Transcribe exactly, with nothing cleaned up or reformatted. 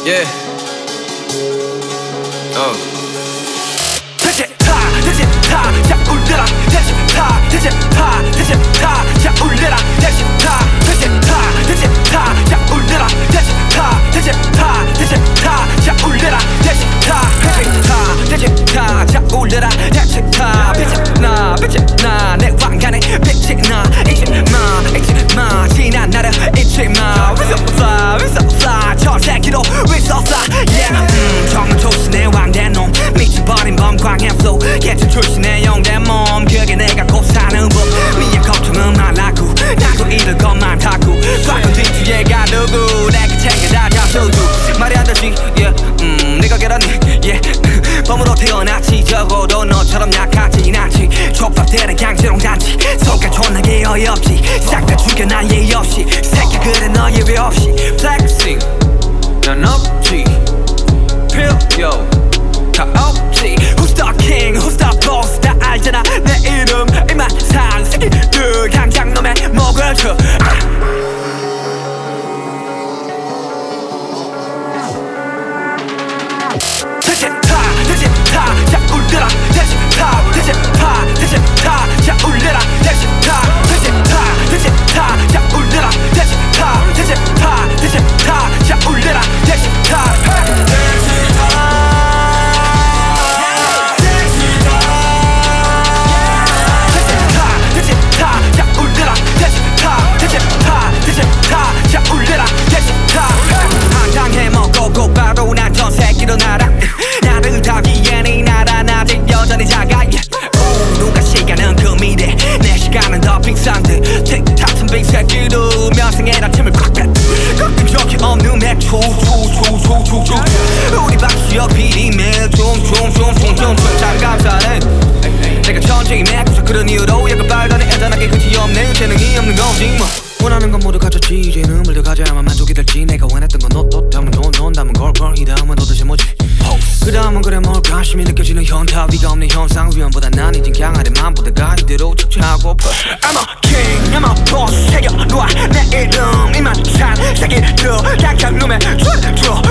Yeah. Oh. 대체 타, 대체 타, 자 울려라. 대체 타, 대체 타, 대체 타, 자 울려라. 대체 타, 대체 타, 대체 타, 자 울려라. 대체 타, 대체 타, 대체 타, 자 울려라. 대체 타, 대체 타, 대체 타, 자 울려라. 대체 타, 빛이 나, 빛이 나, 내 왕관에 빛이 나. 잊지 마, 잊지 마, 지난 나를 잊지 마. We so fly, we so fly, 저 새끼로 we so fly. Yeah, 음, 정말 조신의 왕대 놈, 미쳐버린 범광의 flow. 개천 출신의 영대 몸, 그게 내가 곧 사는 법. 미의 걱정은 말라고, 나도 잃을 것만 탔고. 과거 뒤뒤에가 누구, 내가 챙겨다 잡수고. 말이 안 되지, yeah, 음, 네가 계란이, yeah. 범으로 태어났지, 적어도 너처럼 약하진 않지. 촉박되는 강제롱 단지, 속가 존나게 어이없지. 싹 다 죽여 난 예의 없이. 새끼 그래 너 예외 없이. Flexing, 난 없지. 필요 다 없지. Who's the king, who's the boss, 다 알잖아 내 이름. 이만상 새끼들 강장 놈의 목을 쳐. 대체 타, 대체 타, 자 울려라. 대체 타, 대체 타, 대체 타, 자 울려라. 대체 타, 대체 타, 대체 타, 자 울려라. 대체 타, 대체 타, 대체 타, 자 울려라. 대체 타, 대체 타. 한장해 먹고 곧바로 난 전 새끼로 날아. 나를 타기엔 이 나라 아직 여전히 작아. 오, 누가 시간은 그 미래, 내 시간은 더 빙상들. 틱탁슨 빙새끼도 면상에 아침을 콱 뱉. 가끔 적이 없는 맥주 초초초초초. 우리 박수역 비리며 좀좀좀좀좀좀 잘 감사해. 내가 천천히 맥주서 그런 이유로 약간 빨다니 애잔하게 끝이 없네. 재능이 없는 거지 뭐. 원하는 건 모두 가졌지. 이제는 물들 가져야만 만족이 될지. 내가 원했던 건 너, 너 담은 돈, 넌 담은 걸걸. 이 다음은 도대체 뭐지? 그 다음은 그래 뭘 관심이 느껴지는 현타. 위가 없는 현상 위험보다 난 이젠 강하대 맘보다가 이대로 척척하고. I'm a king, I'm a boss. 새겨놓아 내 이름. 이만 산 새끼들 강장 놈의 줄 줘.